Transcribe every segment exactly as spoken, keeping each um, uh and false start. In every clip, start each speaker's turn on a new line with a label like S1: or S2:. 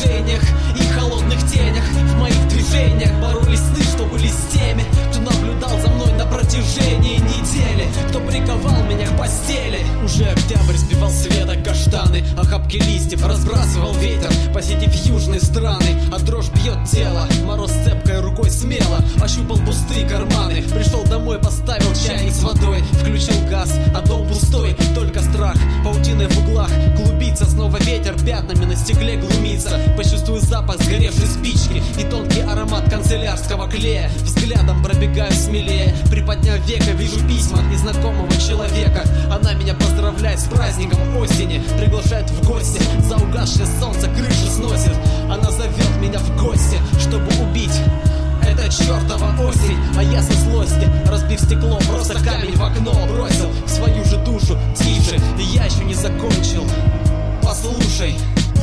S1: отражениях и холодных тенях. В моих движениях боролись сны, что были с теми, кто наблюдал за мной на протяжении недели, кто приковал меня к постели. Уже октябрь сбивал с веток каштаны, охапки листьев разбрасывал ветер, посетив южные страны. А дрожь бьет тело, мороз цепкой рукой смело ощупал пустые карманы. Пришел домой, поставил чайник с водой, включил газ, а дом пустой, только страх. Паутиной в углах клубится, снова ветер пятнами на стекле глумится. Почувствую запах сгоревшей спички и тонкий аромат канцелярского клея. Взглядом пробегаю смелее, приподняв века, вижу письма незнакомого человека. Она меня поздравляет с праздником осени, приглашает в гости, за угасшее солнце крышу сносит. Она зовет меня в гости, чтобы убить. Это чертова осень, а я со злости, разбив стекло, просто камень в окно бросил в свою же душу. Тише, я еще не закончил. Послушай.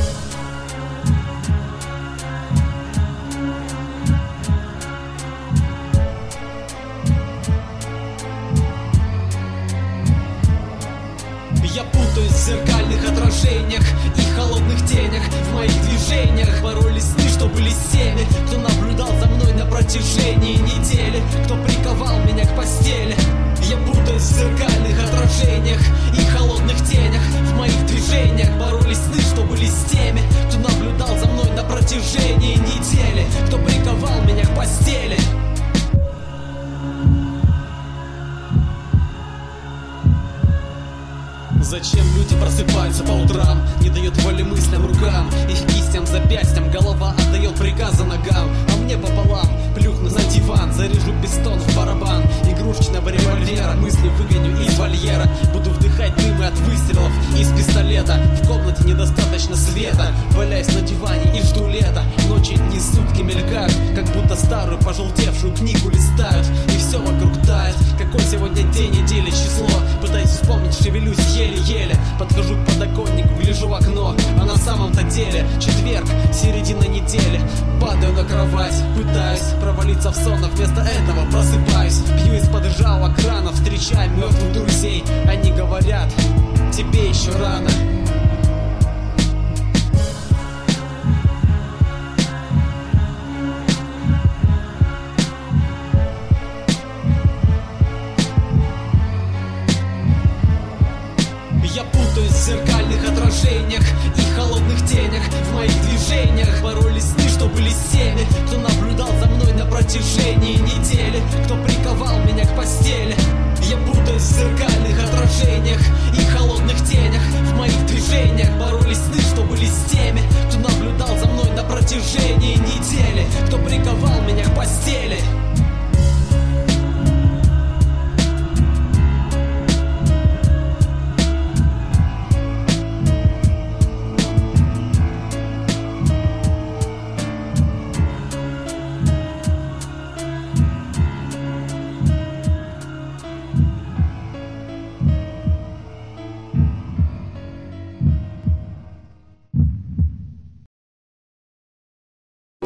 S1: Я путаюсь в зеркальных отражениях и холодных тенях. В моих движениях боролись сны, что были с теми, кто наблюдал за мной на протяжении недели, кто приковал меня к постели. Я путаюсь в зеркальных отражениях и холодных тенях. В моих движениях боролись сны, что были с теми, кто наблюдал за мной на протяжении недели, кто приковал меня к постели. Зачем люди просыпаются по утрам? Не дает воли мыслям, рукам, их кистям, запястьям. Голова отдает приказы ногам, а мне пополам плюхну на диван, заряжу пистон в барабан игрушечного револьвера. Мысли выгоню из вольера, буду вдыхать дымы от выстрелов из пистолета. В комнате недостаточно света, валяюсь на диване и жду лета. Ночи, дни, сутки мелькают, как будто старую пожелтевшую книгу листают, и все вокруг тает. Какой сегодня день недели, число? Пытаюсь вспомнить, шевелюсь еле-еле. Подхожу к подоконнику, гляжу в окно, а на самом-то деле четверг, середина недели. Падаю на кровать, пытаюсь провалиться в сон, но вместо этого просыпаюсь. Пью из-под ржавого крана, встречаю мертвых друзей. Они говорят, тебе еще рано. Я путаюсь в зеркальных отражениях и холодных тенях. В моих движениях боролись сны, что были с теми, кто наблюдал за мной на протяжении недели, кто приковал меня к постели.